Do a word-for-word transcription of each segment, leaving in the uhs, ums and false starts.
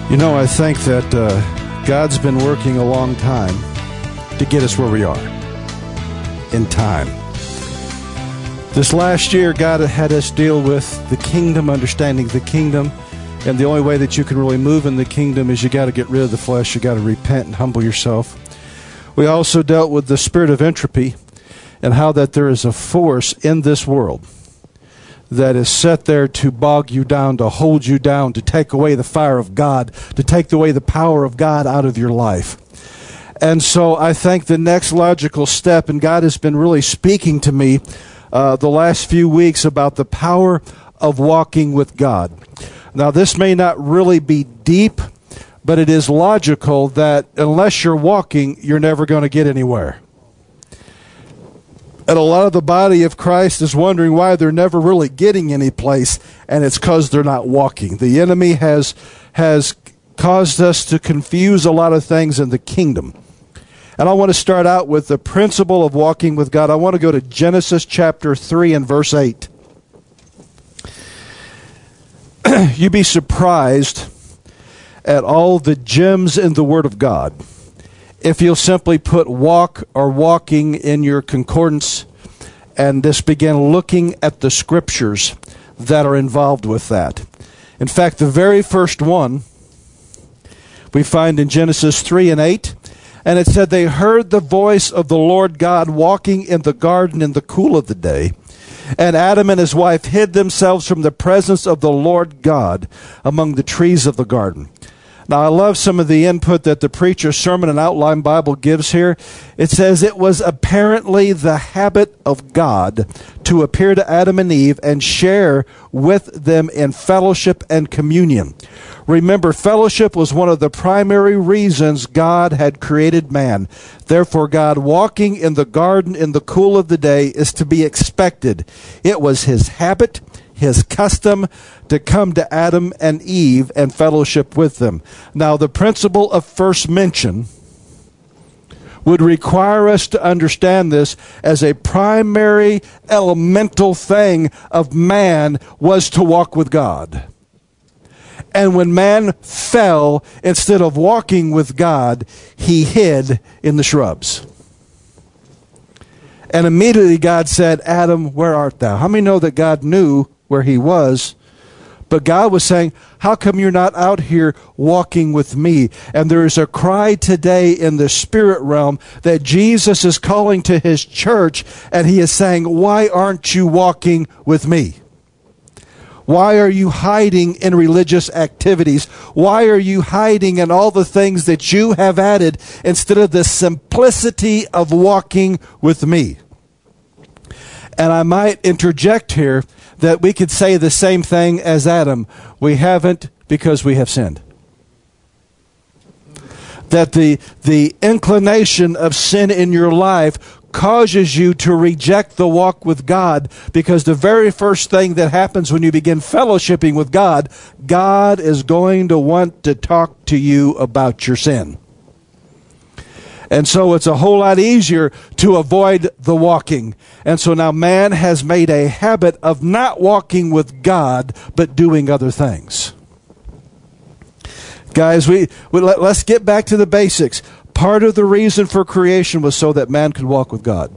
You know, I think that uh, God's been working a long time to get us where we are in time. This last year, God had us deal with the kingdom, understanding the kingdom, and the only way that you can really move in the kingdom is you got to get rid of the flesh. You got to repent and humble yourself. We also dealt with the spirit of entropy and how that there is a force in this world that is set there to bog you down, to hold you down, to take away the fire of God, to take away the power of God out of your life. And so I think the next logical step, and God has been really speaking to me uh, the last few weeks about the power of walking with God. Now, this may not really be deep, but it is logical that unless you're walking, you're never going to get anywhere. And a lot of the body of Christ is wondering why they're never really getting any place, and it's because they're not walking. The enemy has has caused us to confuse a lot of things in the kingdom. And I want to start out with the principle of walking with God. I want to go to Genesis chapter three and verse eight. You'd be surprised at all the gems in the Word of God. If you'll simply put walk or walking in your concordance and just begin looking at the scriptures that are involved with that. In fact, the very first one we find in Genesis three and eight, and it said, they heard the voice of the Lord God walking in the garden in the cool of the day, and Adam and his wife hid themselves from the presence of the Lord God among the trees of the garden. Now, I love some of the input that the Preacher's Sermon and Outline Bible gives here. It says, it was apparently the habit of God to appear to Adam and Eve and share with them in fellowship and communion. Remember, fellowship was one of the primary reasons God had created man. Therefore, God walking in the garden in the cool of the day is to be expected. It was his habit, his custom, to come to Adam and Eve and fellowship with them. Now, the principle of first mention would require us to understand this as a primary elemental thing of man was to walk with God. And when man fell, instead of walking with God, he hid in the shrubs. And immediately God said, Adam, where art thou? How many know that God knew where he was? But God was saying, how come you're not out here walking with me? And there is a cry today in the spirit realm that Jesus is calling to his church, and he is saying, why aren't you walking with me? Why are you hiding in religious activities? Why are you hiding in all the things that you have added instead of the simplicity of walking with me? And I might interject here that we could say the same thing as Adam. We haven't because we have sinned. That the, the inclination of sin in your life causes you to reject the walk with God, because the very first thing that happens when you begin fellowshipping with God, God is going to want to talk to you about your sin. And so it's a whole lot easier to avoid the walking. And so now man has made a habit of not walking with God, but doing other things. Guys, we, we let, let's get back to the basics. Part of the reason for creation was so that man could walk with God.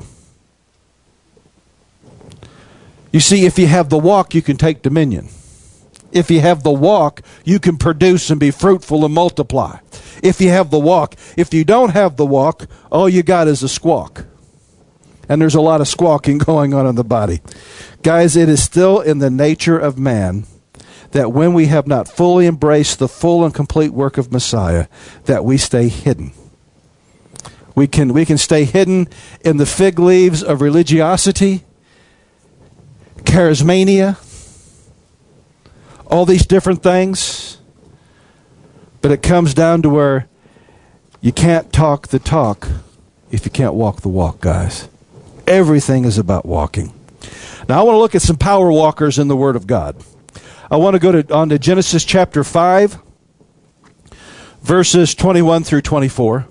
You see, if you have the walk, you can take dominion. If you have the walk, you can produce and be fruitful and multiply. If you have the walk. If you don't have the walk, all you got is a squawk. And there's a lot of squawking going on in the body. Guys, it is still in the nature of man that when we have not fully embraced the full and complete work of Messiah, that we stay hidden. We can, we can stay hidden in the fig leaves of religiosity, charismania, all these different things. But it comes down to where you can't talk the talk if you can't walk the walk, guys. Everything is about walking. Now, I want to look at some power walkers in the Word of God. I want to go to, on to Genesis chapter five, verses twenty-one through twenty-four.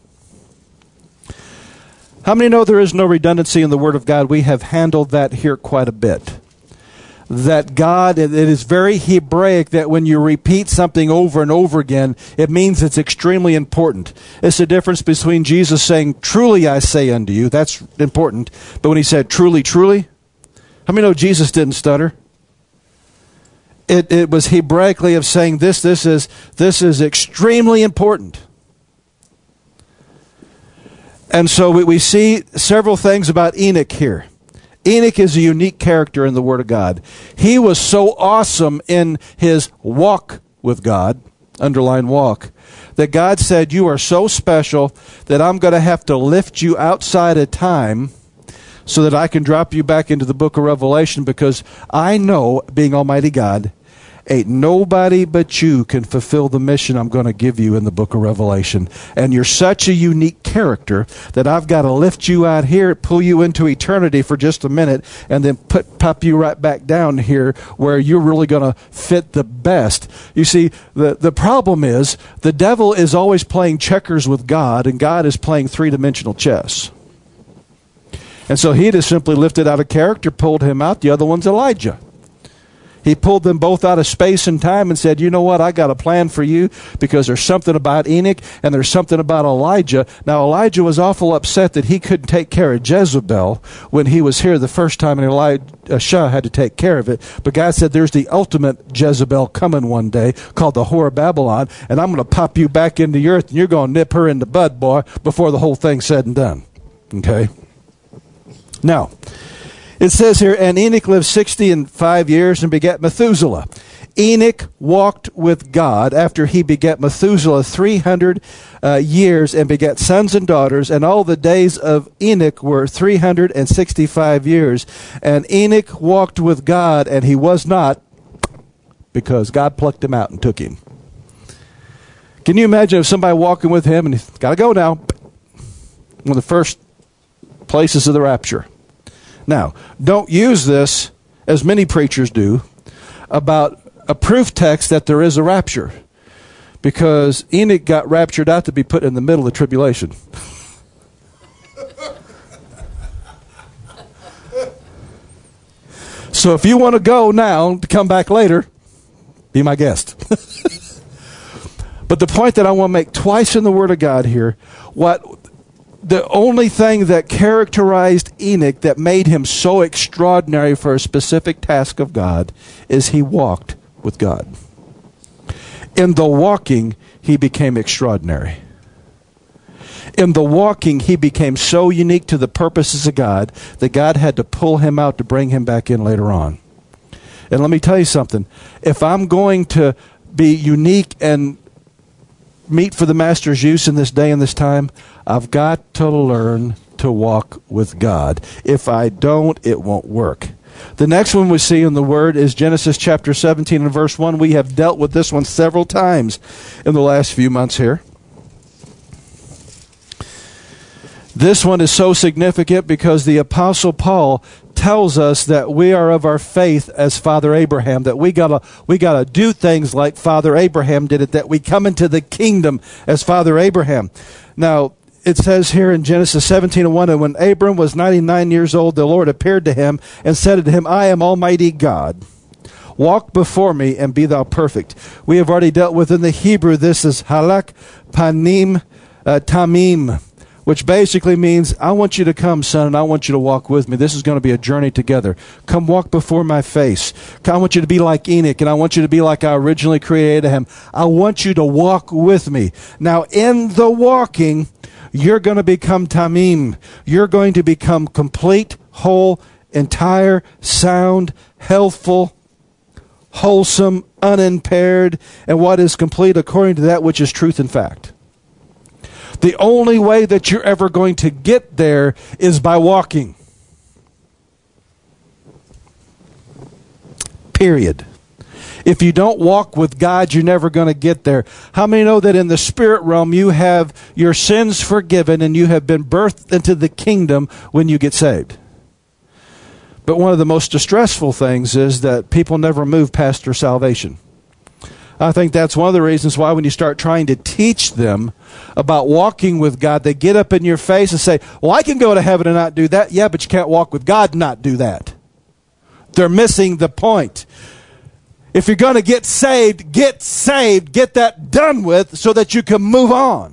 How many know there is no redundancy in the Word of God? We have handled that here quite a bit. that God, it is very Hebraic that when you repeat something over and over again, it means it's extremely important. It's the difference between Jesus saying, truly I say unto you, that's important. But when he said, truly, truly, how many know Jesus didn't stutter? It, it was Hebraically of saying this, this is, this is extremely important. And so we, we see several things about Enoch here. Enoch is a unique character in the Word of God. He was so awesome in his walk with God, underline walk, that God said, you are so special that I'm going to have to lift you outside of time so that I can drop you back into the book of Revelation, because I know, being Almighty God, ain't nobody but you can fulfill the mission I'm going to give you in the book of Revelation. And you're such a unique character that I've got to lift you out here, pull you into eternity for just a minute, and then put pop you right back down here where you're really going to fit the best. You see, the, the problem is the devil is always playing checkers with God, and God is playing three-dimensional chess. And so he just simply lifted out a character, pulled him out. The other one's Elijah. He pulled them both out of space and time and said, you know what, I got a plan for you, because there's something about Enoch and there's something about Elijah. Now, Elijah was awful upset that he couldn't take care of Jezebel when he was here the first time, and Elisha had to take care of it. But God said, there's the ultimate Jezebel coming one day called the Whore of Babylon, and I'm going to pop you back into the earth, and you're going to nip her in the bud, boy, before the whole thing's said and done. Okay? Now, it says here, and Enoch lived sixty and five years and begat Methuselah. Enoch walked with God after he begat Methuselah three hundred uh, years and begat sons and daughters, and all the days of Enoch were three hundred sixty-five years. And Enoch walked with God, and he was not, because God plucked him out and took him. Can you imagine if somebody walking with him and he's got to go now? One of the first places of the rapture. Now, don't use this, as many preachers do, about a proof text that there is a rapture, because Enoch got raptured out to be put in the middle of the tribulation. So if you want to go now to come back later, be my guest. But the point that I want to make twice in the Word of God here, what the only thing that characterized Enoch that made him so extraordinary for a specific task of God is he walked with God. In the walking, he became extraordinary. In the walking, he became so unique to the purposes of God that God had to pull him out to bring him back in later on. And let me tell you something. If I'm going to be unique and meet for the Master's use in this day and this time, I've got to learn to walk with God. If I don't, it won't work. The next one we see in the Word is Genesis chapter seventeen and verse one. We have dealt with this one several times in the last few months here. This one is so significant because the Apostle Paul tells us that we are of our faith as Father Abraham, that we gotta we gotta do things like Father Abraham did it, that we come into the kingdom as Father Abraham. Now, it says here in Genesis seventeen and one, and when Abram was ninety-nine years old, the Lord appeared to him and said to him, I am Almighty God. Walk before me and be thou perfect. We have already dealt with in the Hebrew, this is halak panim uh, tamim, which basically means, I want you to come, son, and I want you to walk with me. This is going to be a journey together. Come walk before my face. I want you to be like Enoch, and I want you to be like I originally created him. I want you to walk with me. Now, in the walking, you're going to become tamim. You're going to become complete, whole, entire, sound, healthful, wholesome, unimpaired, and what is complete according to that which is truth and fact. The only way that you're ever going to get there is by walking. Period. If you don't walk with God, you're never going to get there. How many know that in the spirit realm you have your sins forgiven and you have been birthed into the kingdom when you get saved? But one of the most distressful things is that people never move past their salvation. I think that's one of the reasons why when you start trying to teach them about walking with God, they get up in your face and say, well, I can go to heaven and not do that. Yeah, but you can't walk with God and not do that. They're missing the point. If you're going to get saved, get saved, get that done with so that you can move on.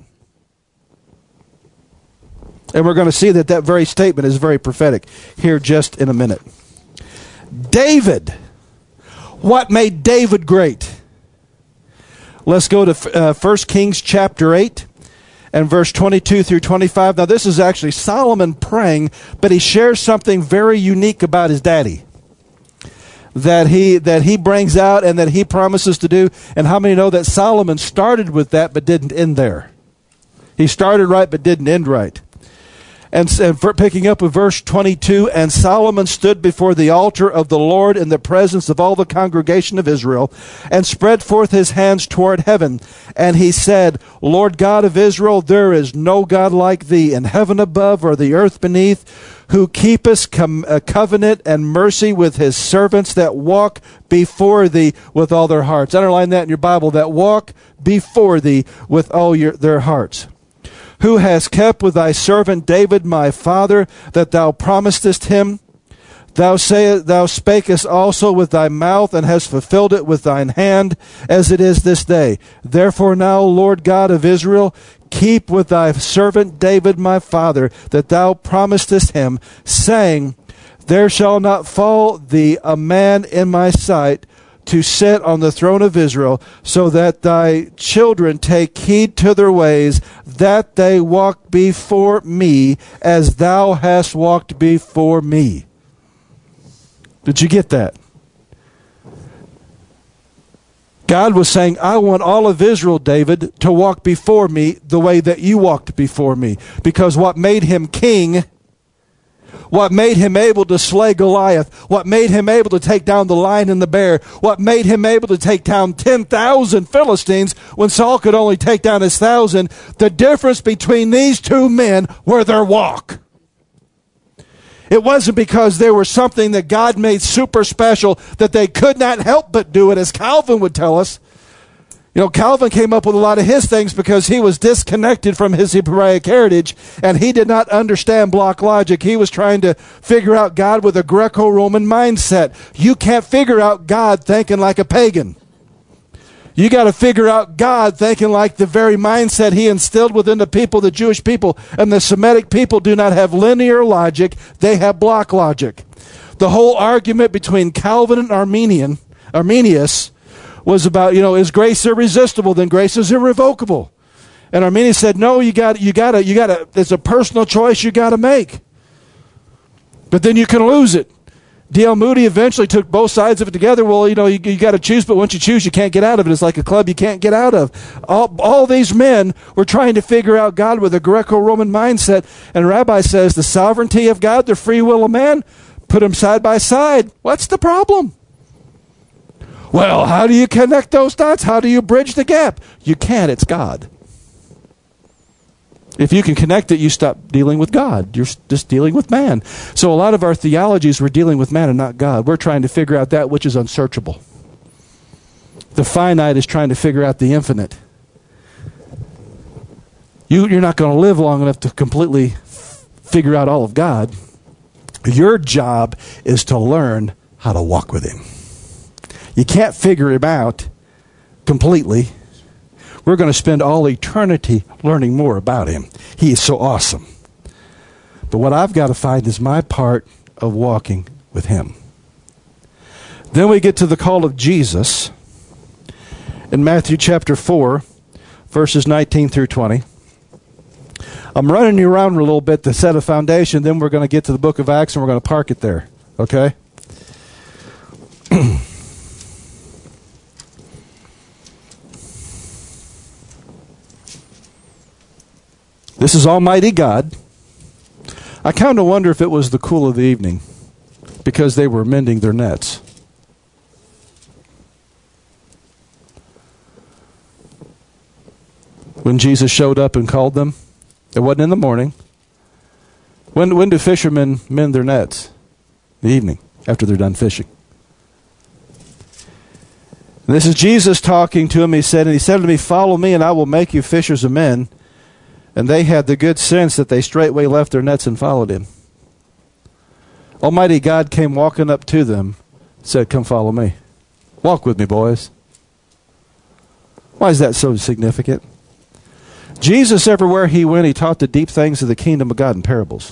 And we're going to see that that very statement is very prophetic here just in a minute. David. What made David great? Let's go to uh, First Kings chapter eight and verse twenty-two through twenty-five. Now this is actually Solomon praying, but he shares something very unique about his daddy that he that he brings out and that he promises to do. And how many know that Solomon started with that but didn't end there? He started right but didn't end right. And, and for picking up with verse twenty-two, and Solomon stood before the altar of the Lord in the presence of all the congregation of Israel, and spread forth his hands toward heaven. And he said, Lord God of Israel, there is no God like thee in heaven above or the earth beneath, who keepeth com- a covenant and mercy with his servants that walk before thee with all their hearts. Underline that in your Bible, that walk before thee with all your, their hearts. Who has kept with thy servant David my father, that thou promisedst him? Thou say, thou spakest also with thy mouth, and hast fulfilled it with thine hand, as it is this day. Therefore now, Lord God of Israel, keep with thy servant David my father, that thou promisedst him, saying, there shall not fall thee a man in my sight, to sit on the throne of Israel, so that thy children take heed to their ways, that they walk before me as thou hast walked before me. Did you get that? God was saying, I want all of Israel, David, to walk before me the way that you walked before me. Because what made him king, what made him able to slay Goliath, what made him able to take down the lion and the bear, what made him able to take down ten thousand Philistines when Saul could only take down his thousand, the difference between these two men were their walk. It wasn't because there was something that God made super special that they could not help but do it, as Calvin would tell us. You know, Calvin came up with a lot of his things because he was disconnected from his Hebraic heritage, and he did not understand block logic. He was trying to figure out God with a Greco-Roman mindset. You can't figure out God thinking like a pagan. You got to figure out God thinking like the very mindset he instilled within the people, the Jewish people. And the Semitic people do not have linear logic. They have block logic. The whole argument between Calvin and Arminian, Arminius was about, you know, is grace irresistible? Then grace is irrevocable. And Arminius said, no, you got, you got to, you got to. It's a personal choice you got to make. But then you can lose it. D L Moody eventually took both sides of it together. Well, you know, you, you got to choose, but once you choose, you can't get out of it. It's like a club you can't get out of. All, all these men were trying to figure out God with a Greco-Roman mindset. And Rabbi says the sovereignty of God, the free will of man, put them side by side. What's the problem? Well, how do you connect those dots? How do you bridge the gap? You can't. It's God. If you can connect it, you stop dealing with God. You're just dealing with man. So a lot of our theologies, we're dealing with man and not God. We're trying to figure out that which is unsearchable. The finite is trying to figure out the infinite. You, you're not going to live long enough to completely figure out all of God. Your job is to learn how to walk with him. You can't figure him out completely. We're going to spend all eternity learning more about him. He is so awesome. But what I've got to find is my part of walking with him. Then we get to the call of Jesus in Matthew chapter four, verses nineteen through twenty. I'm running you around a little bit to set a foundation. Then we're going to get to the book of Acts and we're going to park it there. Okay? This is Almighty God. I kind of wonder if it was the cool of the evening because they were mending their nets. When Jesus showed up and called them, it wasn't in the morning. When, when do fishermen mend their nets? In the evening, after they're done fishing. And this is Jesus talking to him. He said, and he said to me, follow me and I will make you fishers of men. And they had the good sense that they straightway left their nets and followed him. Almighty God came walking up to them said, come follow me. Walk with me, boys. Why is that so significant? Jesus, everywhere he went, he taught the deep things of the kingdom of God in parables.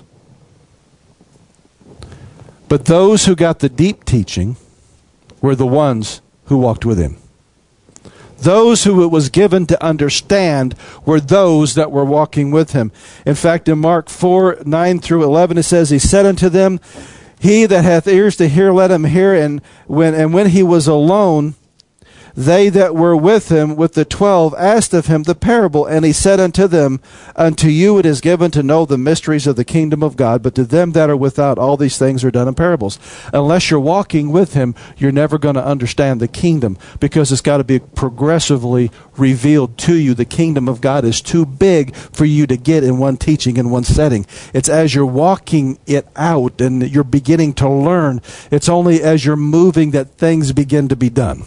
But those who got the deep teaching were the ones who walked with him. Those who it was given to understand were those that were walking with him. In fact, in Mark four, nine through eleven, it says, he said unto them, he that hath ears to hear, let him hear. And when, and when he was alone, they that were with him, with the twelve, asked of him the parable. And he said unto them, unto you it is given to know the mysteries of the kingdom of God, but to them that are without, all these things are done in parables. Unless you're walking with him, you're never going to understand the kingdom, because it's got to be progressively revealed to you. The kingdom of God is too big for you to get in one teaching, in one setting. It's as you're walking it out and you're beginning to learn, it's only as you're moving that things begin to be done.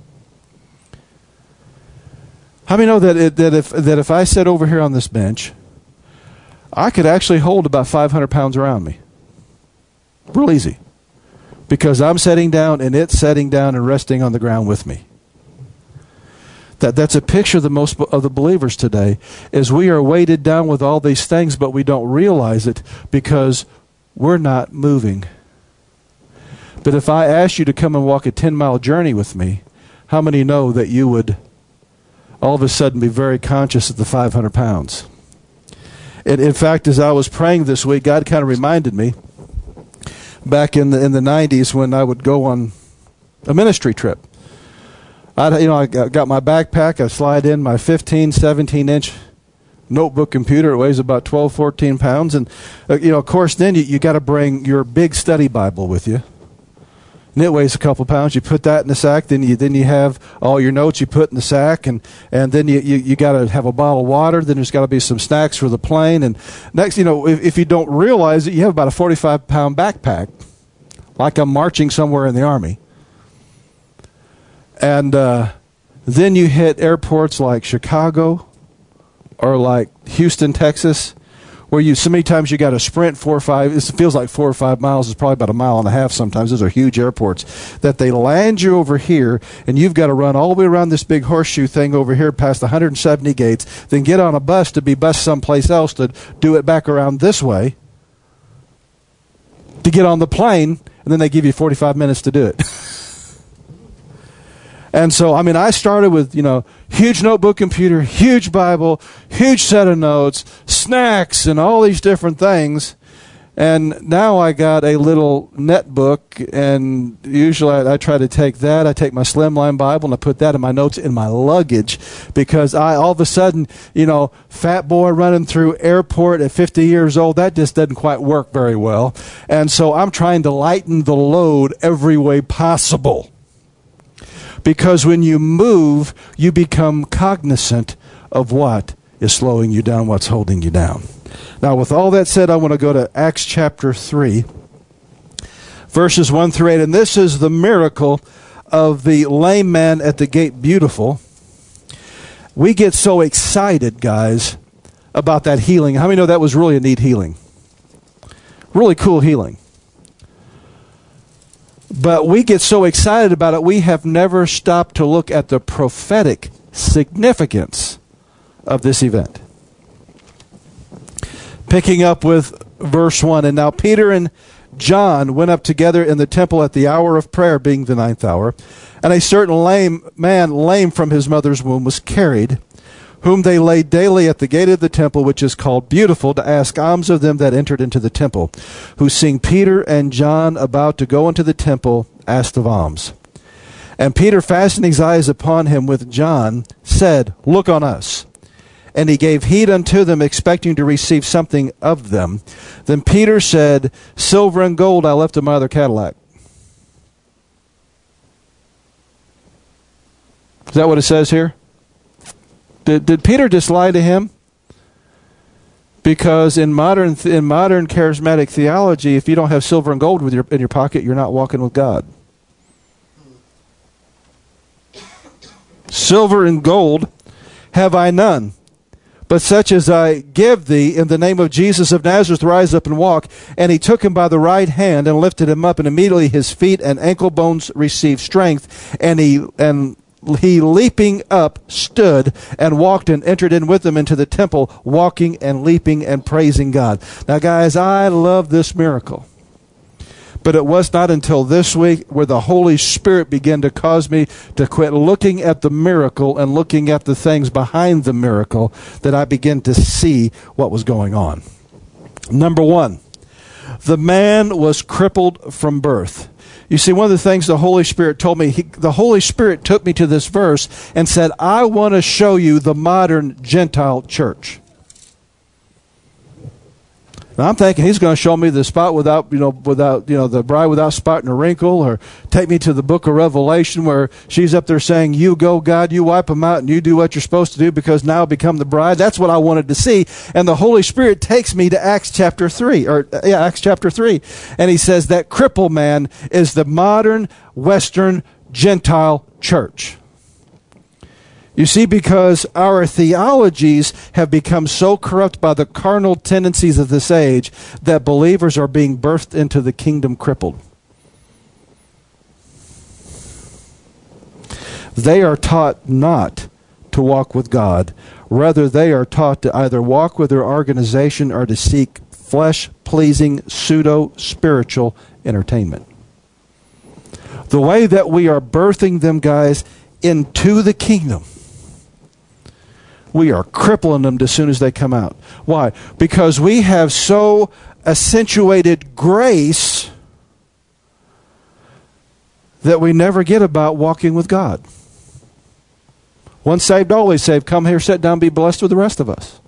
How many know that it, that if that if I sat over here on this bench, I could actually hold about five hundred pounds around me? Real easy. Because I'm sitting down and it's sitting down and resting on the ground with me. That that's a picture of the most of the believers today, is we are weighted down with all these things, but we don't realize it because we're not moving. But if I asked you to come and walk a ten-mile journey with me, how many know that you would all of a sudden be very conscious of the five hundred pounds? And in fact, as I was praying this week, God kind of reminded me back in the in the nineties when I would go on a ministry trip. I you know I got my backpack, I slide in my fifteen, seventeen inch notebook computer. It weighs about twelve, fourteen pounds, and uh, you know, of course, then you, you got to bring your big study Bible with you. And it weighs a couple pounds. You put that in the sack. Then you then you have all your notes you put in the sack, and and then you you, you got to have a bottle of water. Then there's got to be some snacks for the plane. And next, you know, if, if you don't realize it, you have about a forty-five pound backpack, like I'm marching somewhere in the army. And uh, then you hit airports like Chicago or like Houston, Texas, where you so many times you got to sprint four or five. It feels like four or five miles. It's probably about a mile and a half sometimes. Those are huge airports that they land you over here, and you've got to run all the way around this big horseshoe thing over here past one hundred seventy gates, then get on a bus to be bused someplace else to do it back around this way to get on the plane, and then they give you forty-five minutes to do it. And so, I mean, I started with, you know, huge notebook computer, huge Bible, huge set of notes, snacks, and all these different things. And now I got a little netbook, and usually I, I try to take that. I take my Slimline Bible, and I put that in my notes in my luggage, because I, all of a sudden, you know, fat boy running through airport at fifty years old, that just doesn't quite work very well. And so I'm trying to lighten the load every way possible. Because when you move, you become cognizant of what is slowing you down, what's holding you down. Now, with all that said, I want to go to Acts chapter three, verses one through eight. And this is the miracle of the lame man at the gate beautiful. We get so excited, guys, about that healing. How many know that was really a neat healing? Really cool healing. But we get so excited about it, we have never stopped to look at the prophetic significance of this event. Picking up with verse one, and now Peter and John went up together in the temple at the hour of prayer, being the ninth hour, and a certain lame man, lame from his mother's womb, was carried, whom they laid daily at the gate of the temple, which is called Beautiful, to ask alms of them that entered into the temple, who seeing Peter and John about to go into the temple, asked of alms. And Peter, fastening his eyes upon him with John, said, Look on us. And he gave heed unto them, expecting to receive something of them. Then Peter said, Silver and gold I left in my other Cadillac. Is that what it says here? Did, did Peter just lie to him? Because in modern in modern charismatic theology, if you don't have silver and gold with your, in your pocket, you're not walking with God. Silver and gold have I none, but such as I give thee, in the name of Jesus of Nazareth, rise up and walk. And he took him by the right hand and lifted him up, and immediately his feet and ankle bones received strength. And he and he leaping up stood and walked and entered in with them into the temple, walking and leaping and praising God. Now, guys, I love this miracle. But it was not until this week where the Holy Spirit began to cause me to quit looking at the miracle and looking at the things behind the miracle that I began to see what was going on. Number one, the man was crippled from birth. You see, one of the things the Holy Spirit told me, he, the Holy Spirit took me to this verse and said, I want to show you the modern Gentile church. Now, I'm thinking he's going to show me the spot without, you know, without, you know, the bride without spot and a wrinkle, or take me to the book of Revelation where she's up there saying, you go, God, you wipe them out and you do what you're supposed to do because now I'll become the bride. That's what I wanted to see. And the Holy Spirit takes me to Acts chapter three, or yeah, Acts chapter three. And he says that cripple man is the modern Western Gentile church. You see, because our theologies have become so corrupt by the carnal tendencies of this age that believers are being birthed into the kingdom crippled. They are taught not to walk with God. Rather, they are taught to either walk with their organization or to seek flesh-pleasing, pseudo-spiritual entertainment. The way that we are birthing them, guys, into the kingdom, we are crippling them as soon as they come out. Why? Because we have so accentuated grace that we never get about walking with God. Once saved, always saved. Come here, sit down, be blessed with the rest of us.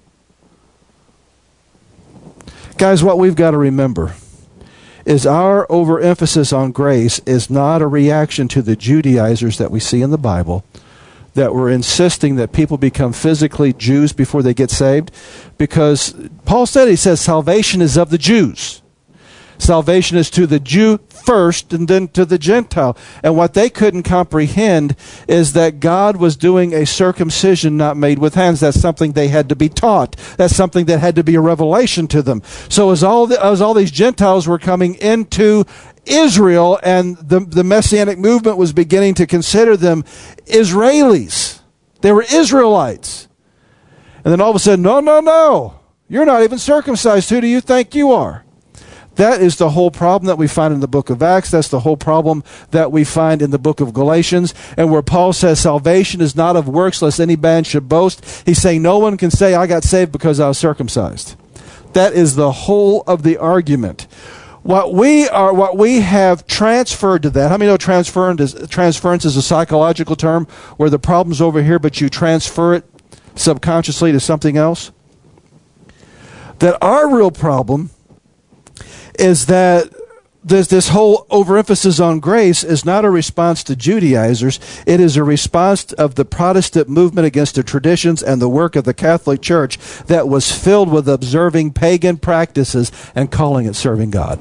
Guys, what we've got to remember is our overemphasis on grace is not a reaction to the Judaizers that we see in the Bible, that were insisting that people become physically Jews before they get saved. Because Paul said, he says, salvation is of the Jews. Salvation is to the Jew first and then to the Gentile. And what they couldn't comprehend is that God was doing a circumcision not made with hands. That's something they had to be taught. That's something that had to be a revelation to them. So as all, the, as all these Gentiles were coming into Israel, and the, the Messianic movement was beginning to consider them Israelis. They were Israelites. And then all of a sudden, no, no, no. You're not even circumcised. Who do you think you are? That is the whole problem that we find in the book of Acts. That's the whole problem that we find in the book of Galatians. And where Paul says salvation is not of works, lest any man should boast. He's saying no one can say, I got saved because I was circumcised. That is the whole of the argument. What we are, what we have transferred to that. How many know transference is, transference is a psychological term where the problem's over here, but you transfer it subconsciously to something else? That our real problem is that this, this whole overemphasis on grace is not a response to Judaizers. It is a response of the Protestant movement against the traditions and the work of the Catholic Church that was filled with observing pagan practices and calling it serving God.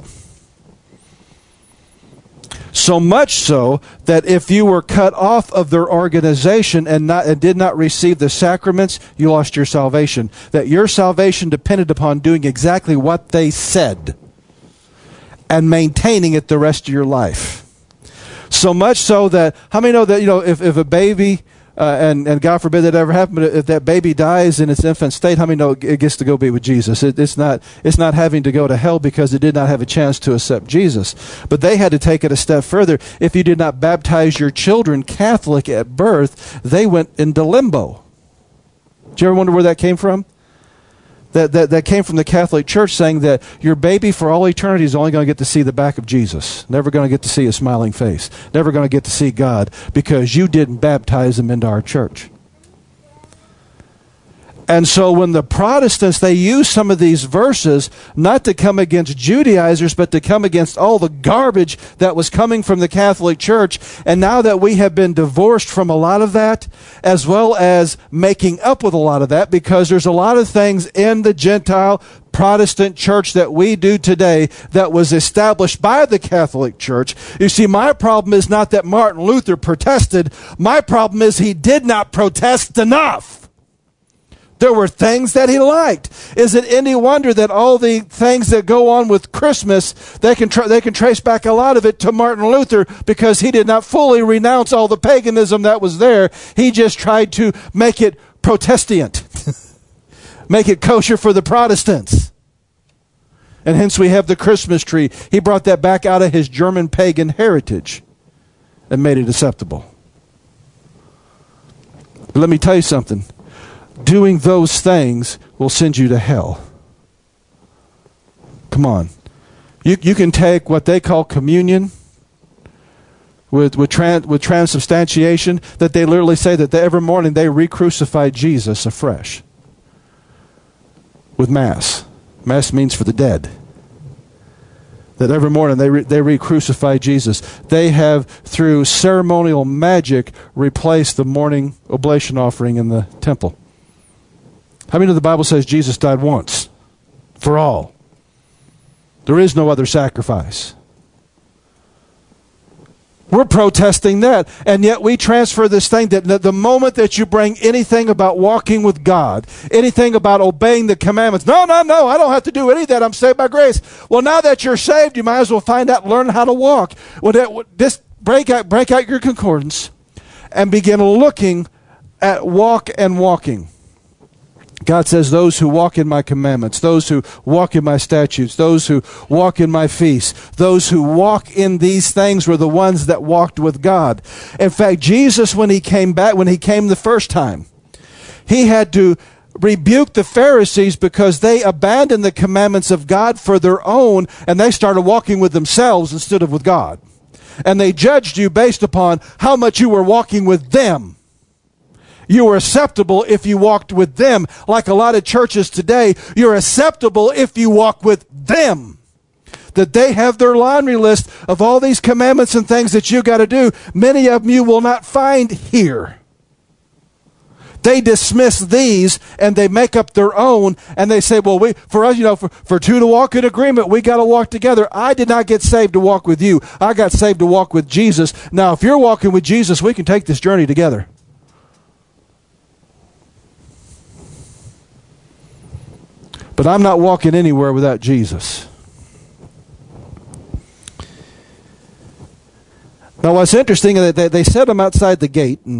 So much so that if you were cut off of their organization and, not, and did not receive the sacraments, you lost your salvation. That your salvation depended upon doing exactly what they said and maintaining it the rest of your life. So much so that, how many know that, you know, if, if a baby, uh, and, and God forbid that ever happened, but if that baby dies in its infant state, how many know it gets to go be with Jesus? It, it's not, it's not having to go to hell because it did not have a chance to accept Jesus. But they had to take it a step further. If you did not baptize your children Catholic at birth, they went into limbo. Do you ever wonder where that came from? That, that, that came from the Catholic Church, saying that your baby for all eternity is only going to get to see the back of Jesus. Never going to get to see a smiling face. Never going to get to see God because you didn't baptize them into our church. And so when the Protestants, they use some of these verses not to come against Judaizers, but to come against all the garbage that was coming from the Catholic Church. And now that we have been divorced from a lot of that, as well as making up with a lot of that, because there's a lot of things in the Gentile Protestant church that we do today that was established by the Catholic Church. You see, my problem is not that Martin Luther protested. My problem is he did not protest enough. There were things that he liked. Is it any wonder that all the things that go on with Christmas, they can tra- they can trace back a lot of it to Martin Luther, because he did not fully renounce all the paganism that was there. He just tried to make it Protestant, make it kosher for the Protestants. And hence we have the Christmas tree. He brought that back out of his German pagan heritage and made it acceptable. But let me tell you something. Doing those things will send you to hell. Come on. You you can take what they call communion with with, trans, with transubstantiation, that they literally say that they, every morning they re-crucify Jesus afresh. With Mass. Mass means for the dead. That every morning they re, they re-crucify Jesus. They have, through ceremonial magic, replaced the morning oblation offering in the temple. How many of the Bible says Jesus died once for all? There is no other sacrifice. We're protesting that, and yet we transfer this thing that the moment that you bring anything about walking with God, anything about obeying the commandments, no, no, no, I don't have to do any of that. I'm saved by grace. Well, now that you're saved, you might as well find out, learn how to walk. Well, that, this break out, break out your concordance and begin looking at walk and walking. God says, those who walk in my commandments, those who walk in my statutes, those who walk in my feasts, those who walk in these things were the ones that walked with God. In fact, Jesus, when he came back, when he came the first time, he had to rebuke the Pharisees because they abandoned the commandments of God for their own, and they started walking with themselves instead of with God. And they judged you based upon how much you were walking with them. You were acceptable if you walked with them. Like a lot of churches today, you're acceptable if you walk with them. That they have their laundry list of all these commandments and things that you got to do. Many of them you will not find here. They dismiss these and they make up their own, and they say, well, we for us, you know, for, for two to walk in agreement, we got to walk together. I did not get saved to walk with you. I got saved to walk with Jesus. Now, if you're walking with Jesus, we can take this journey together. But I'm not walking anywhere without Jesus. Now, what's interesting is that they, they set him outside the gate, and,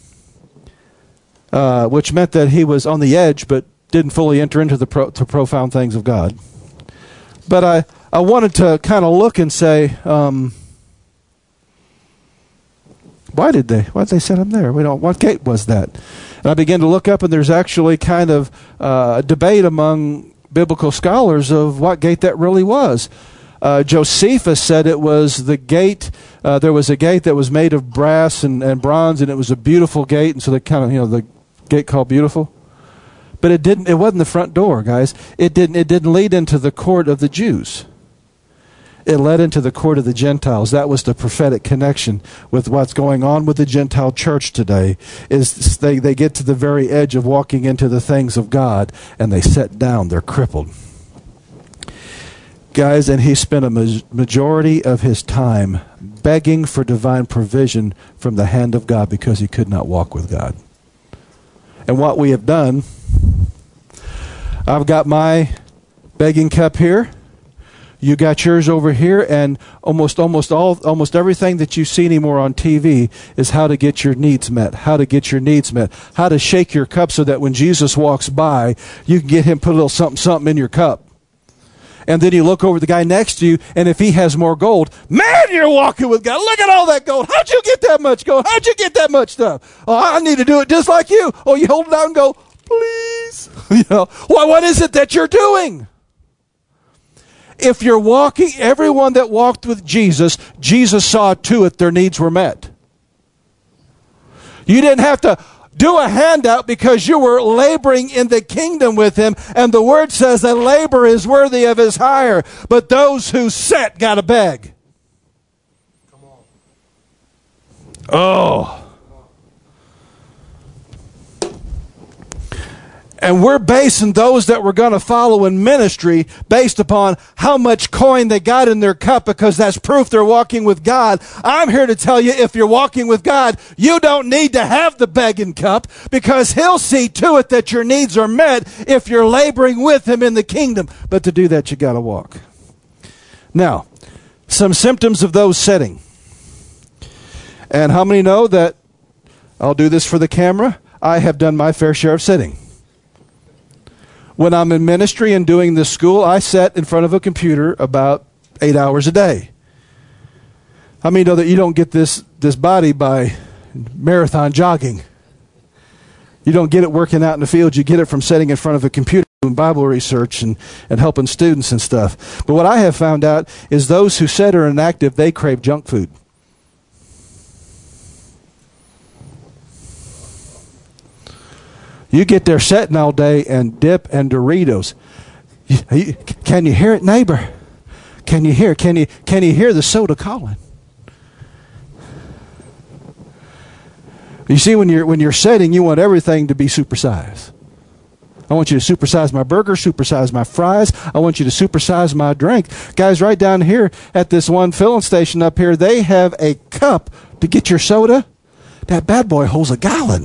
uh, which meant that he was on the edge, but didn't fully enter into the pro, to profound things of God. But I, I wanted to kind of look and say, um, why did they? Why did they set him there? We don't. What gate was that? And I began to look up, and there's actually kind of uh, a debate among biblical scholars of what gate that really was. Uh, Josephus said it was the gate. Uh, there was a gate that was made of brass and, and bronze, and it was a beautiful gate, and so they kind of, you know, the gate called Beautiful. But it didn't. It wasn't the front door, guys. It didn't. It didn't lead into the court of the Jews. It led into the court of the Gentiles. That was the prophetic connection with what's going on with the Gentile church today. Is they, they get to the very edge of walking into the things of God, and they sit down. They're crippled. Guys, and he spent a ma- majority of his time begging for divine provision from the hand of God because he could not walk with God. And what we have done, I've got my begging cup here. You got yours over here, and almost almost all almost everything that you see anymore on T V is how to get your needs met, how to get your needs met, how to shake your cup so that when Jesus walks by, you can get him put a little something something in your cup. And then you look over the guy next to you, and if he has more gold, man, you're walking with God. Look at all that gold. How'd you get that much gold? How'd you get that much stuff? Oh, I need to do it just like you. Oh, you hold it out and go, please. You know, well, what is it that you're doing? If you're walking, everyone that walked with Jesus, Jesus saw to it their needs were met. You didn't have to do a handout because you were laboring in the kingdom with him, and the word says that labor is worthy of his hire, but those who sit got to beg. Come on. Oh. And we're basing those that we're going to follow in ministry based upon how much coin they got in their cup, because that's proof they're walking with God. I'm here to tell you, if you're walking with God, you don't need to have the begging cup, because He'll see to it that your needs are met if you're laboring with Him in the kingdom. But to do that, you got to walk. Now, some symptoms of those setting. And how many know that, I'll do this for the camera, I have done my fair share of sitting. When I'm in ministry and doing this school, I sit in front of a computer about eight hours a day. How many know that you don't get this, this body by marathon jogging? You don't get it working out in the field. You get it from sitting in front of a computer doing Bible research and, and helping students and stuff. But what I have found out is those who sit or are inactive, they crave junk food. You get there sitting all day and dip and Doritos. You, you, can you hear it, neighbor? Can you hear? Can you can you hear the soda calling? You see, when you're when you're sitting, you want everything to be supersized. I want you to supersize my burger, supersize my fries. I want you to supersize my drink. Guys, right down here at this one filling station up here, they have a cup to get your soda. That bad boy holds a gallon.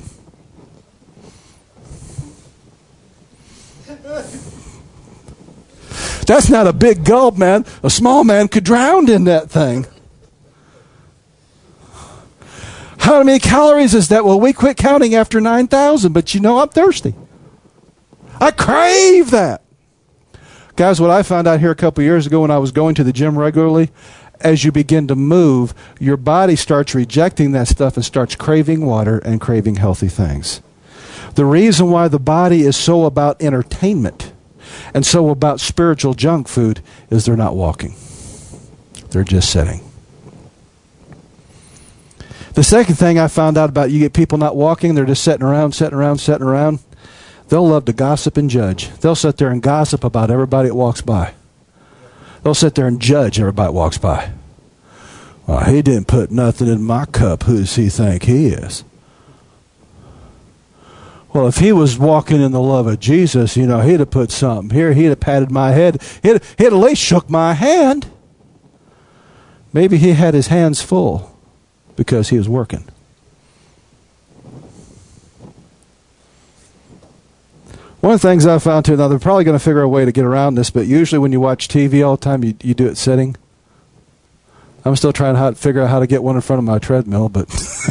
That's not a big gulp, man. A small man could drown in that thing. How many calories is that? Well, we quit counting after nine thousand, but you know, I'm thirsty. I crave that. Guys, what I found out here a couple years ago when I was going to the gym regularly, as you begin to move, your body starts rejecting that stuff and starts craving water and craving healthy things. The reason why the body is so about entertainment and so about spiritual junk food is they're not walking. They're just sitting. The second thing I found out about, you get people not walking, they're just sitting around, sitting around, sitting around. They'll love to gossip and judge. They'll sit there and gossip about everybody that walks by. They'll sit there and judge everybody that walks by. Well, he didn't put nothing in my cup. Who does he think he is? Well, if he was walking in the love of Jesus, you know, he'd have put something here. He'd have patted my head. He'd, he'd at least shook my hand. Maybe he had his hands full because he was working. One of the things I found too, now they're probably going to figure out a way to get around this, but usually when you watch T V all the time, you, you do it sitting. I'm still trying to figure out how to get one in front of my treadmill, but...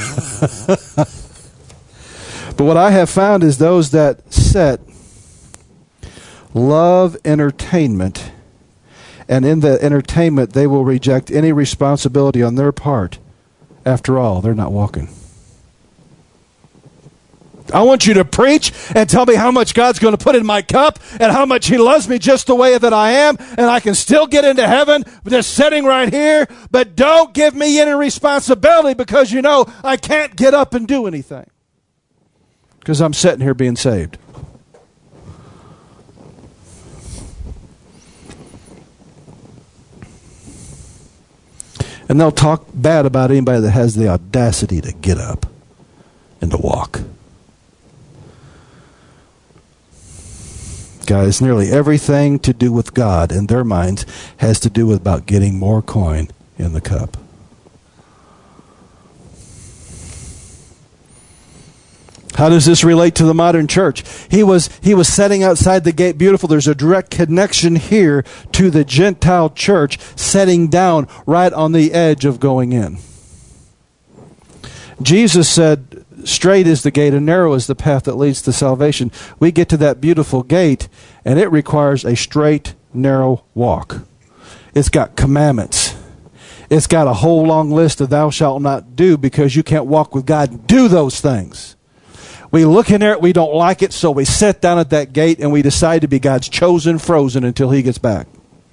But what I have found is those that sit love entertainment, and in the entertainment they will reject any responsibility on their part. After all, they're not walking. I want you to preach and tell me how much God's going to put in my cup and how much He loves me just the way that I am, and I can still get into heaven just sitting right here, but don't give me any responsibility because you know I can't get up and do anything. Because I'm sitting here being saved. And they'll talk bad about anybody that has the audacity to get up and to walk. Guys, nearly everything to do with God in their minds has to do with about getting more coin in the cup. How does this relate to the modern church? He was he was setting outside the gate beautiful. There's a direct connection here to the Gentile church setting down right on the edge of going in. Jesus said, straight is the gate and narrow is the path that leads to salvation. We get to that beautiful gate and it requires a straight, narrow walk. It's got commandments. It's got a whole long list of thou shalt not do because you can't walk with God and do those things. We look in there, we don't like it, so we sit down at that gate and we decide to be God's chosen frozen until He gets back.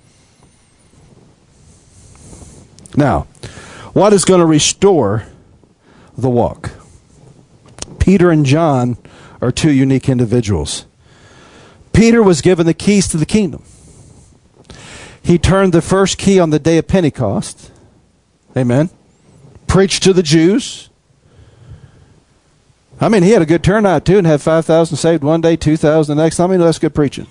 Now, what is going to restore the walk? Peter and John are two unique individuals. Peter was given the keys to the kingdom. He turned the first key on the day of Pentecost. Amen. Preached to the Jews. I mean, he had a good turnout too and had five thousand saved one day, two thousand the next. I mean, that's good preaching.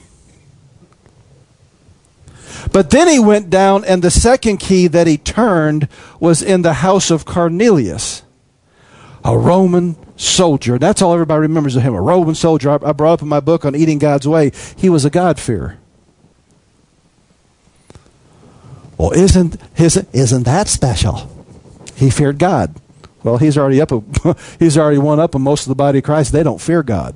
But then he went down, and the second key that he turned was in the house of Cornelius, a Roman soldier. That's all everybody remembers of him, a Roman soldier. I, I brought up in my book on Eating God's Way, he was a God-fearer. Well, isn't, his, isn't that special? He feared God. Well, he's already up. A, he's already one up in most of the body of Christ. They don't fear God.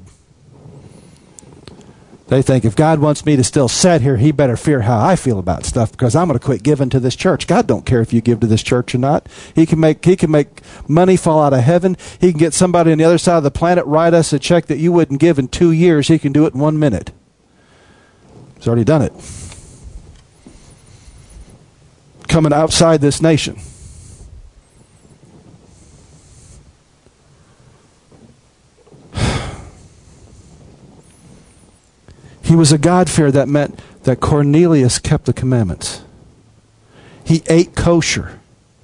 They think if God wants me to still sit here, he better fear how I feel about stuff because I'm going to quit giving to this church. God don't care if you give to this church or not. He can make he can make money fall out of heaven. He can get somebody on the other side of the planet write us a check that you wouldn't give in two years. He can do it in one minute. He's already done it. Coming outside this nation. He was a God-fearer. That meant that Cornelius kept the commandments. He ate kosher.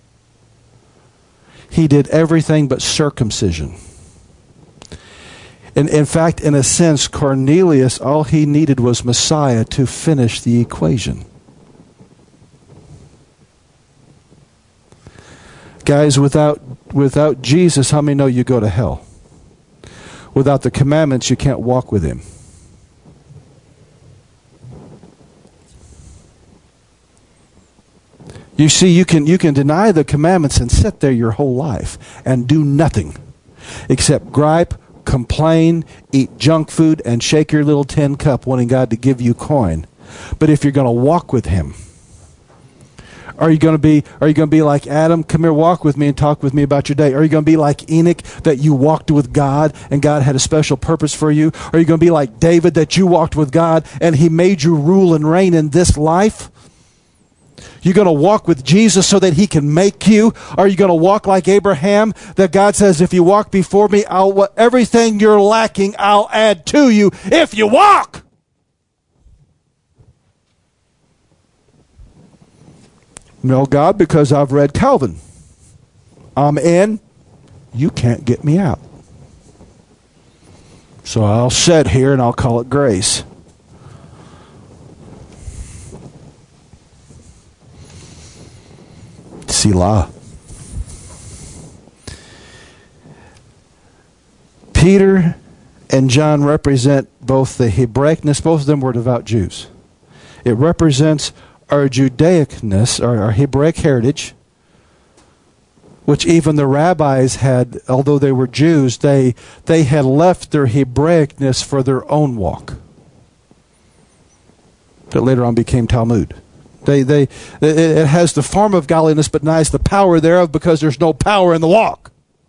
He did everything but circumcision. And in fact, in a sense, Cornelius, all he needed was Messiah to finish the equation. Guys, without, without Jesus, how many know you go to hell? Without the commandments, you can't walk with him. You see, you can you can deny the commandments and sit there your whole life and do nothing except gripe, complain, eat junk food, and shake your little tin cup wanting God to give you coin. But if you're going to walk with him, are you going to be are you going to be like Adam? Come here, walk with me and talk with me about your day. Are you going to be like Enoch, that you walked with God and God had a special purpose for you? Are you going to be like David, that you walked with God and he made you rule and reign in this life? You're going to walk with Jesus so that he can make you? Are you going to walk like Abraham, that God says, if you walk before me, I'll everything you're lacking, I'll add to you if you walk? No, God, because I've read Calvin. I'm in. You can't get me out. So I'll sit here and I'll call it grace. Selah. Peter and John represent both the Hebraicness, both of them were devout Jews. It represents our Judaicness, or our Hebraic heritage, which even the rabbis had, although they were Jews, they, they had left their Hebraicness for their own walk. That later on became Talmud. They, they, it has the form of godliness, but denies the power thereof, because there's no power in the walk.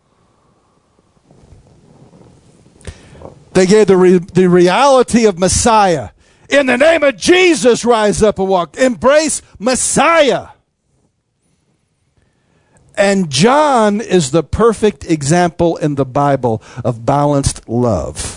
They gave the, re, the reality of Messiah. In the name of Jesus, rise up and walk. Embrace Messiah. And John is the perfect example in the Bible of balanced love.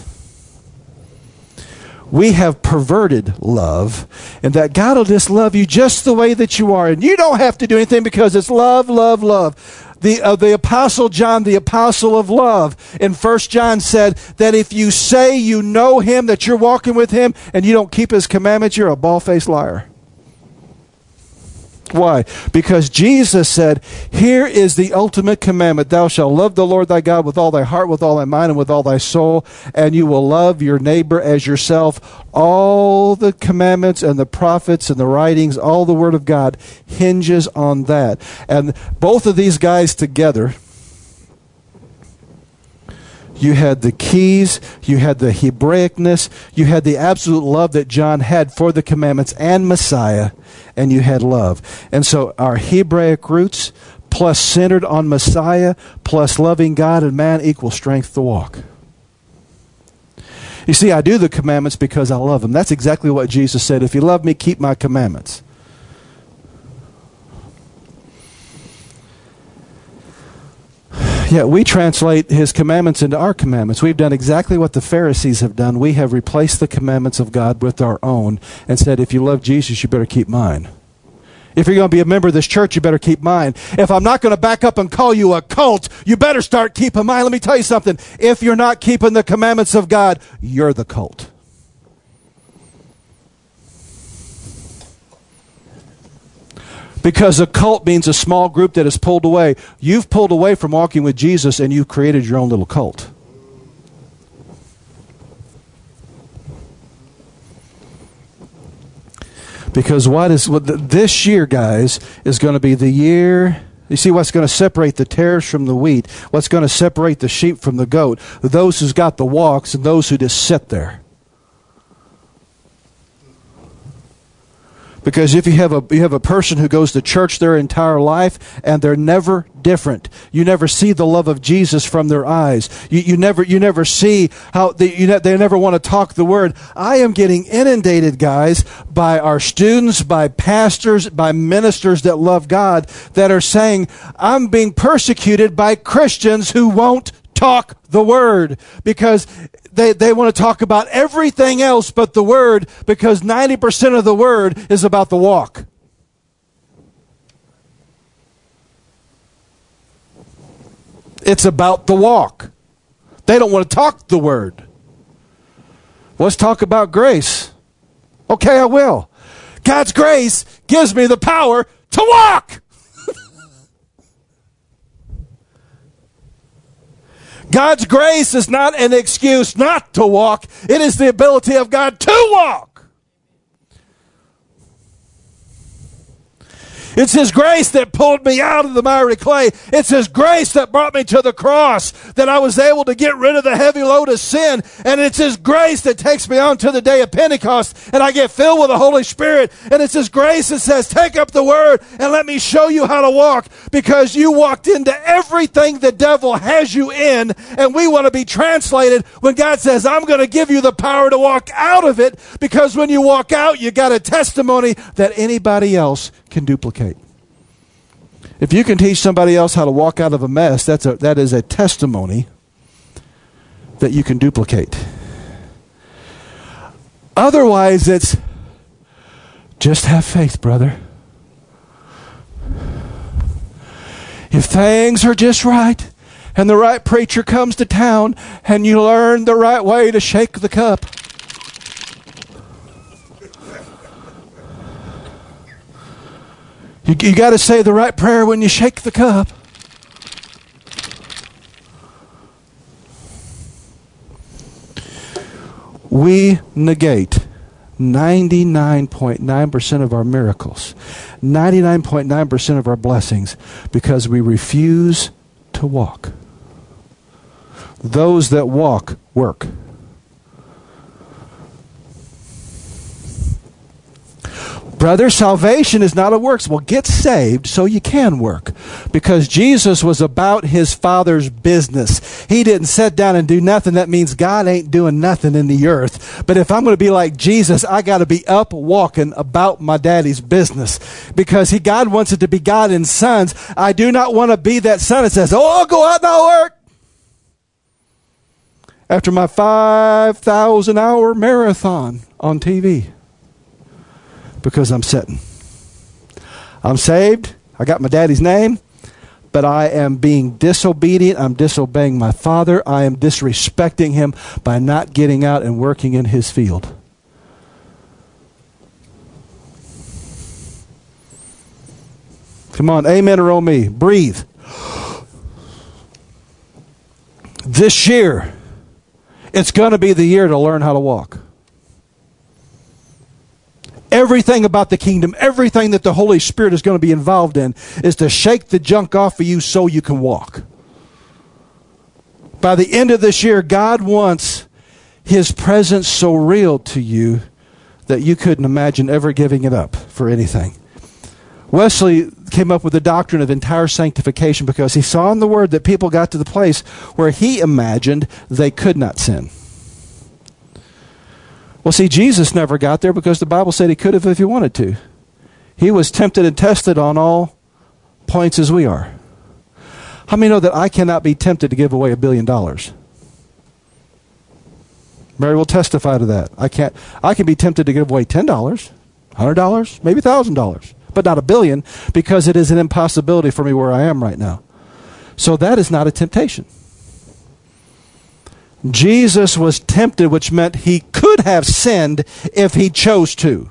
We have perverted love, and that God will just love you just the way that you are, and you don't have to do anything because it's love, love, love. The, uh, the Apostle John, the Apostle of Love, in First John said that if you say you know him, that you're walking with him, and you don't keep his commandments, you're a bald-faced liar. Why? Because Jesus said, here is the ultimate commandment. Thou shalt love the Lord thy God with all thy heart, with all thy mind, and with all thy soul, and you will love your neighbor as yourself. All the commandments and the prophets and the writings, all the Word of God hinges on that. And both of these guys together, you had the keys, you had the Hebraicness, you had the absolute love that John had for the commandments and Messiah, and you had love. And so our Hebraic roots, plus centered on Messiah, plus loving God and man, equals strength to walk. You see, I do the commandments because I love them. That's exactly what Jesus said. If you love me, keep my commandments. Yeah, we translate his commandments into our commandments. We've done exactly what the Pharisees have done. We have replaced the commandments of God with our own and said, if you love Jesus, you better keep mine. If you're going to be a member of this church, you better keep mine. If I'm not going to back up and call you a cult, you better start keeping mine. Let me tell you something. If you're not keeping the commandments of God, you're the cult. Because a cult means a small group that is pulled away. You've pulled away from walking with Jesus, and you've created your own little cult. Because what is what this year, guys, is going to be the year. You see what's going to separate the tares from the wheat? What's going to separate the sheep from the goat? Those who's got the walks and those who just sit there. Because if you have a you have a person who goes to church their entire life and they're never different, you never see the love of Jesus from their eyes. You, you never you never see how they you ne- they never want to talk the word. I am getting inundated, guys, by our students, by pastors, by ministers that love God that are saying, I'm being persecuted by Christians who won't talk the word, because they, they want to talk about everything else but the word, because ninety percent of the word is about the walk. It's about the walk. They don't want to talk the word. Let's talk about grace. Okay, I will. God's grace gives me the power to walk. God's grace is not an excuse not to walk. It is the ability of God to walk. It's His grace that pulled me out of the miry clay. It's His grace that brought me to the cross, that I was able to get rid of the heavy load of sin. And it's His grace that takes me on to the day of Pentecost, and I get filled with the Holy Spirit. And it's His grace that says, take up the word and let me show you how to walk, because you walked into everything the devil has you in, and we want to be translated when God says, I'm going to give you the power to walk out of it, because when you walk out, you got a testimony that anybody else can duplicate. If you can teach somebody else how to walk out of a mess, that's a, that is a testimony that you can duplicate. Otherwise, it's just have faith, brother. If things are just right, and the right preacher comes to town, and you learn the right way to shake the cup, You, you got to say the right prayer when you shake the cup. We negate ninety-nine point nine percent of our miracles, ninety-nine point nine percent of our blessings, because we refuse to walk. Those that walk, work. Brother, salvation is not of works. Well, get saved so you can work. Because Jesus was about His Father's business. He didn't sit down and do nothing. That means God ain't doing nothing in the earth. But if I'm going to be like Jesus, I got to be up walking about my daddy's business. Because he, God wants it to be God in sons. I do not want to be that son that says, oh, I'll go out and I'll work. After my five thousand hour marathon on T V. Because I'm sitting. I'm saved. I got my daddy's name. But I am being disobedient. I'm disobeying my father. I am disrespecting him by not getting out and working in his field. Come on, amen or oh me. Breathe. This year, it's going to be the year to learn how to walk. Everything about the kingdom, everything that the Holy Spirit is going to be involved in, is to shake the junk off of you so you can walk. By the end of this year, God wants His presence so real to you that you couldn't imagine ever giving it up for anything. Wesley came up with the doctrine of entire sanctification because he saw in the Word that people got to the place where he imagined they could not sin. Well, see, Jesus never got there because the Bible said He could have if He wanted to. He was tempted and tested on all points as we are. How many know that I cannot be tempted to give away a billion dollars? Mary will testify to that. I can't. I can be tempted to give away ten dollars, one hundred dollars, maybe one thousand dollars. but not a billion, because it is an impossibility for me where I am right now. So that is not a temptation. Jesus was tempted, which meant he could have sinned if he chose to.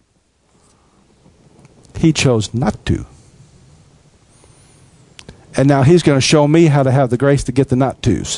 He chose not to. And now he's going to show me how to have the grace to get the not tos.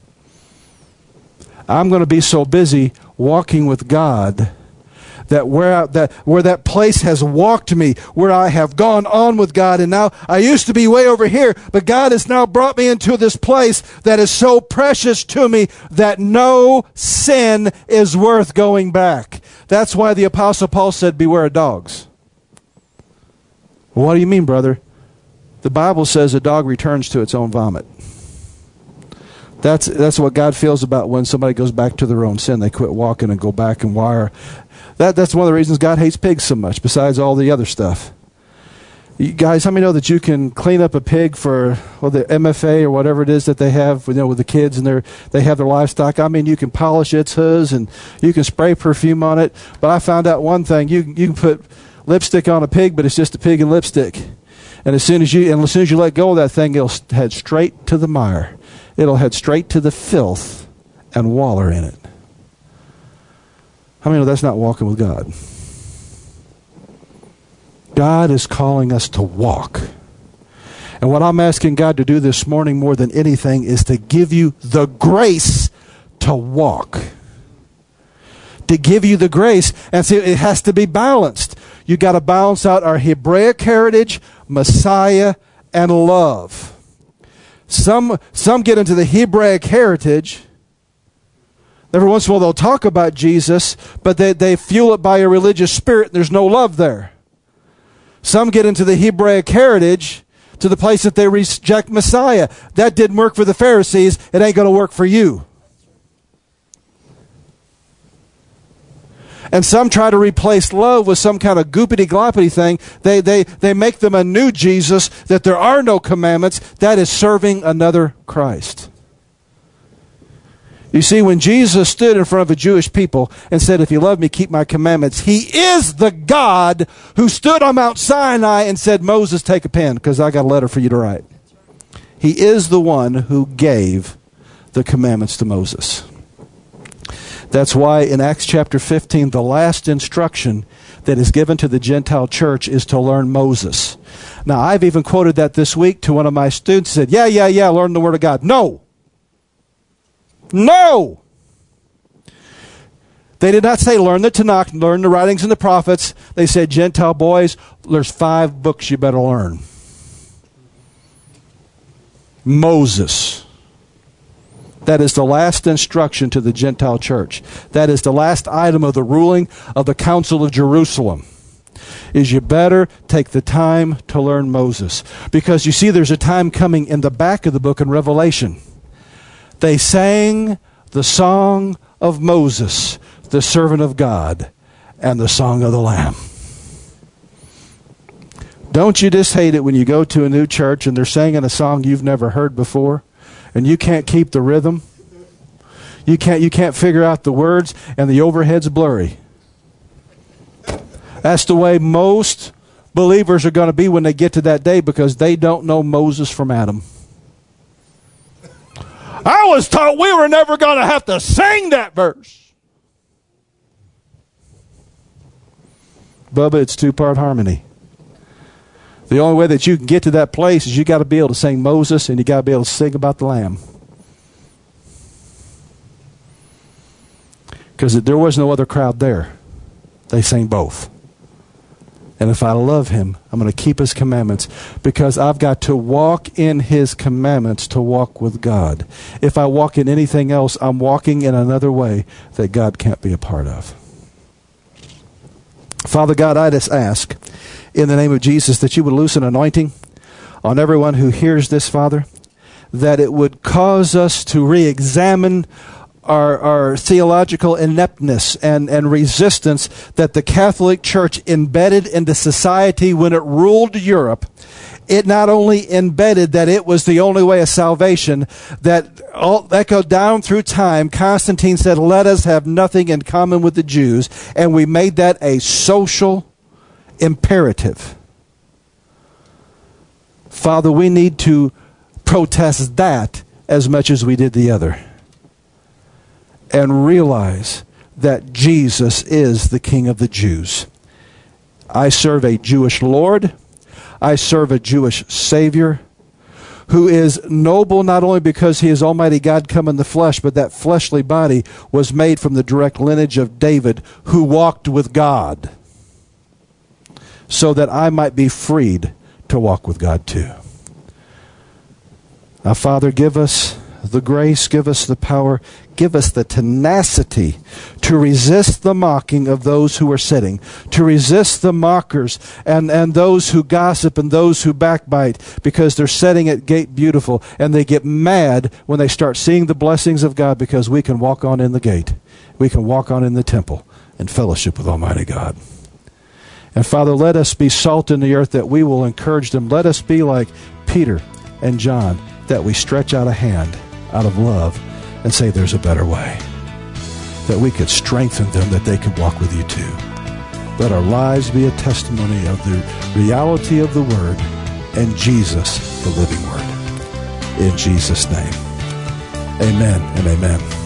I'm going to be so busy walking with God that where that where that place has walked me, where I have gone on with God, and now I used to be way over here, but God has now brought me into this place that is so precious to me that no sin is worth going back. That's why the Apostle Paul said, beware of dogs. What do you mean, brother? The Bible says a dog returns to its own vomit. That's that's what God feels about when somebody goes back to their own sin. They quit walking and go back and wire. That that's one of the reasons God hates pigs so much, besides all the other stuff. You guys, how many know that you can clean up a pig for well, the M F A or whatever it is that they have, you know, with the kids and their they have their livestock? I mean, you can polish its hooves and you can spray perfume on it. But I found out one thing: you you can put lipstick on a pig, but it's just a pig and lipstick. And as soon as you and as soon as you let go of that thing, it'll head straight to the mire. It'll head straight to the filth and waller in it. How many know that's not walking with God? God is calling us to walk. And what I'm asking God to do this morning more than anything is to give you the grace to walk. To give you the grace. And see, it has to be balanced. You got to balance out our Hebraic heritage, Messiah, and love. Some some get into the Hebraic heritage. Every once in a while they'll talk about Jesus, but they, they fuel it by a religious spirit and there's no love there. Some get into the Hebraic heritage to the place that they reject Messiah. That didn't work for the Pharisees. It ain't going to work for you. And some try to replace love with some kind of goopity-gloppity thing. They, they, they make them a new Jesus, that there are no commandments. That is serving another Christ. You see, when Jesus stood in front of the Jewish people and said, if you love me, keep my commandments, he is the God who stood on Mount Sinai and said, Moses, take a pen, because I got a letter for you to write. He is the one who gave the commandments to Moses. That's why in Acts chapter fifteen, the last instruction that is given to the Gentile church is to learn Moses. Now, I've even quoted that this week to one of my students. Said, yeah, yeah, yeah, learn the Word of God. No. No. They did not say learn the Tanakh, learn the writings and the prophets. They said, Gentile boys, there's five books you better learn. Moses. That is the last instruction to the Gentile church. That is the last item of the ruling of the Council of Jerusalem. Is you better take the time to learn Moses. Because you see, there's a time coming in the back of the book in Revelation. They sang the song of Moses, the servant of God, and the song of the Lamb. Don't you just hate it when you go to a new church and they're singing a song you've never heard before? And you can't keep the rhythm. You can't you can't figure out the words, and the overhead's blurry. That's the way most believers are going to be when they get to that day, because they don't know Moses from Adam. I was taught we were never going to have to sing that verse. Bubba, it's two-part harmony. The only way that you can get to that place is you got to be able to sing Moses, and you got to be able to sing about the Lamb. Because there was no other crowd there. They sang both. And if I love him, I'm going to keep his commandments, because I've got to walk in his commandments to walk with God. If I walk in anything else, I'm walking in another way that God can't be a part of. Father God, I just ask in the name of Jesus that you would loose an anointing on everyone who hears this, Father, that it would cause us to re-examine our, our theological ineptness and, and resistance that the Catholic Church embedded into society when it ruled Europe. It not only embedded that it was the only way of salvation, that all echoed down through time. Constantine said, let us have nothing in common with the Jews, and we made that a social imperative. Father, we need to protest that as much as we did the other, and realize that Jesus is the King of the Jews. I serve a Jewish Lord. I serve a Jewish Savior who is noble not only because he is Almighty God come in the flesh, but that fleshly body was made from the direct lineage of David, who walked with God, so that I might be freed to walk with God too. Now, Father, give us the grace, give us the power, give us the tenacity to resist the mocking of those who are sitting, to resist the mockers and, and those who gossip and those who backbite because they're setting at Gate Beautiful, and they get mad when they start seeing the blessings of God because we can walk on in the gate. We can walk on in the temple and fellowship with Almighty God. And Father, let us be salt in the earth, that we will encourage them. Let us be like Peter and John, that we stretch out a hand out of love and say there's a better way, that we could strengthen them, that they could walk with you too. Let our lives be a testimony of the reality of the Word and Jesus, the living Word. In Jesus' name, amen and amen.